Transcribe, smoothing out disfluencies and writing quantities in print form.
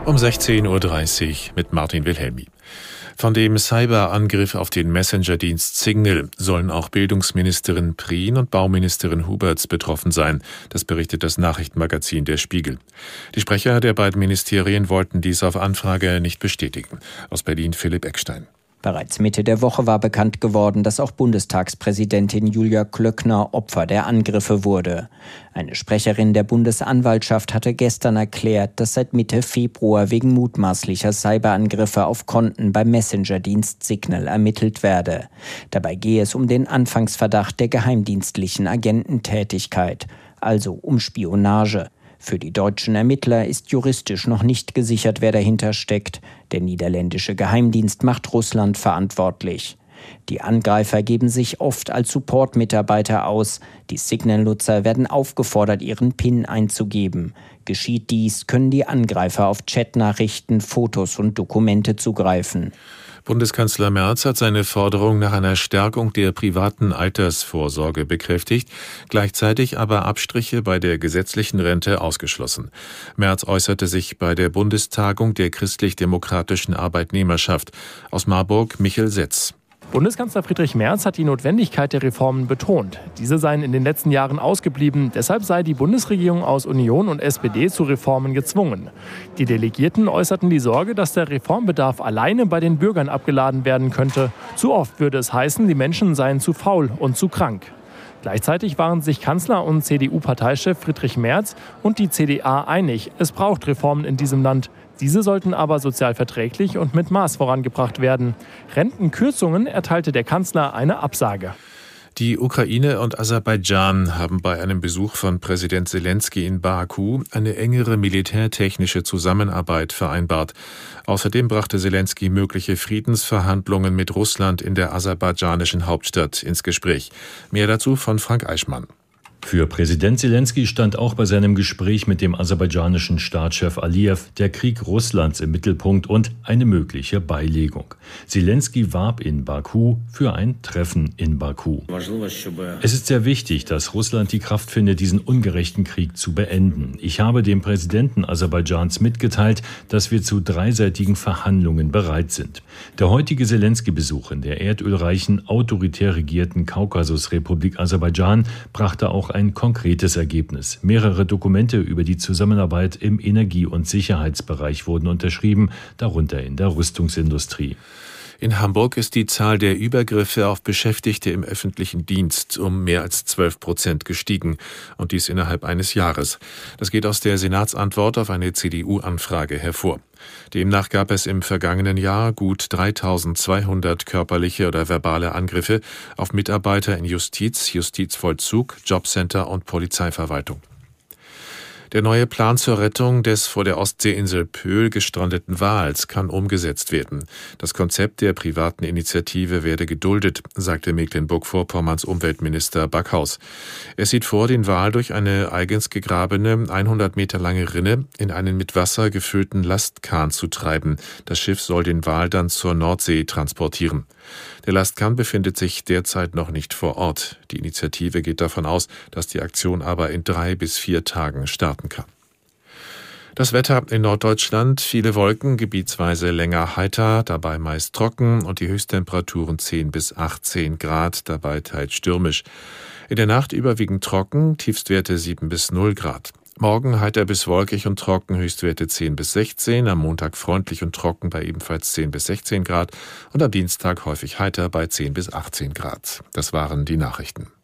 Um 16.30 Uhr mit Martin Wilhelmi. Von dem Cyberangriff auf den Messenger-Dienst Signal sollen auch Bildungsministerin Prien und Bauministerin Huberts betroffen sein. Das berichtet das Nachrichtenmagazin Der Spiegel. Die Sprecher der beiden Ministerien wollten dies auf Anfrage nicht bestätigen. Aus Berlin Philipp Eckstein. Bereits Mitte der Woche war bekannt geworden, dass auch Bundestagspräsidentin Julia Klöckner Opfer der Angriffe wurde. Eine Sprecherin der Bundesanwaltschaft hatte gestern erklärt, dass seit Mitte Februar wegen mutmaßlicher Cyberangriffe auf Konten beim Messenger-Dienst Signal ermittelt werde. Dabei gehe es um den Anfangsverdacht der geheimdienstlichen Agententätigkeit, also um Spionage. Für die deutschen Ermittler ist juristisch noch nicht gesichert, wer dahinter steckt. Der niederländische Geheimdienst macht Russland verantwortlich. Die Angreifer geben sich oft als Support-Mitarbeiter aus. Die Signal-Nutzer werden aufgefordert, ihren PIN einzugeben. Geschieht dies, können die Angreifer auf Chatnachrichten, Fotos und Dokumente zugreifen. Bundeskanzler Merz hat seine Forderung nach einer Stärkung der privaten Altersvorsorge bekräftigt, gleichzeitig aber Abstriche bei der gesetzlichen Rente ausgeschlossen. Merz äußerte sich bei der Bundestagung der christlich-demokratischen Arbeitnehmerschaft. Aus Marburg Michel Setz. Bundeskanzler Friedrich Merz hat die Notwendigkeit der Reformen betont. Diese seien in den letzten Jahren ausgeblieben. Deshalb sei die Bundesregierung aus Union und SPD zu Reformen gezwungen. Die Delegierten äußerten die Sorge, dass der Reformbedarf alleine bei den Bürgern abgeladen werden könnte. Zu oft würde es heißen, die Menschen seien zu faul und zu krank. Gleichzeitig waren sich Kanzler und CDU-Parteichef Friedrich Merz und die CDA einig, es braucht Reformen in diesem Land. Diese sollten aber sozial verträglich und mit Maß vorangebracht werden. Rentenkürzungen erteilte der Kanzler eine Absage. Die Ukraine und Aserbaidschan haben bei einem Besuch von Präsident Selenskyj in Baku eine engere militärtechnische Zusammenarbeit vereinbart. Außerdem brachte Selenskyj mögliche Friedensverhandlungen mit Russland in der aserbaidschanischen Hauptstadt ins Gespräch. Mehr dazu von Frank Eichmann. Für Präsident Selenskyj stand auch bei seinem Gespräch mit dem aserbaidschanischen Staatschef Aliyev der Krieg Russlands im Mittelpunkt und eine mögliche Beilegung. Selenskyj warb in Baku für ein Treffen in Baku. Es ist sehr wichtig, dass Russland die Kraft findet, diesen ungerechten Krieg zu beenden. Ich habe dem Präsidenten Aserbaidschans mitgeteilt, dass wir zu dreiseitigen Verhandlungen bereit sind. Der heutige Selenskyj-Besuch in der erdölreichen, autoritär regierten Kaukasusrepublik Aserbaidschan brachte auch ein konkretes Ergebnis. Mehrere Dokumente über die Zusammenarbeit im Energie- und Sicherheitsbereich wurden unterschrieben, darunter in der Rüstungsindustrie. In Hamburg ist die Zahl der Übergriffe auf Beschäftigte im öffentlichen Dienst um mehr als 12% gestiegen, und dies innerhalb eines Jahres. Das geht aus der Senatsantwort auf eine CDU-Anfrage hervor. Demnach gab es im vergangenen Jahr gut 3.200 körperliche oder verbale Angriffe auf Mitarbeiter in Justiz, Justizvollzug, Jobcenter und Polizeiverwaltung. Der neue Plan zur Rettung des vor der Ostseeinsel Pöhl gestrandeten Wals kann umgesetzt werden. Das Konzept der privaten Initiative werde geduldet, sagte Mecklenburg-Vorpommerns Umweltminister Backhaus. Er sieht vor, den Wal durch eine eigens gegrabene, 100 Meter lange Rinne in einen mit Wasser gefüllten Lastkahn zu treiben. Das Schiff soll den Wal dann zur Nordsee transportieren. Der Lastkahn befindet sich derzeit noch nicht vor Ort. Die Initiative geht davon aus, dass die Aktion aber in 3 bis 4 Tagen starten kann. Das Wetter in Norddeutschland: viele Wolken, gebietsweise länger heiter, dabei meist trocken und die Höchsttemperaturen 10 bis 18 Grad, dabei teils stürmisch. In der Nacht überwiegend trocken, Tiefstwerte 7 bis 0 Grad. Morgen heiter bis wolkig und trocken, Höchstwerte 10 bis 16, am Montag freundlich und trocken bei ebenfalls 10 bis 16 Grad und am Dienstag häufig heiter bei 10 bis 18 Grad. Das waren die Nachrichten.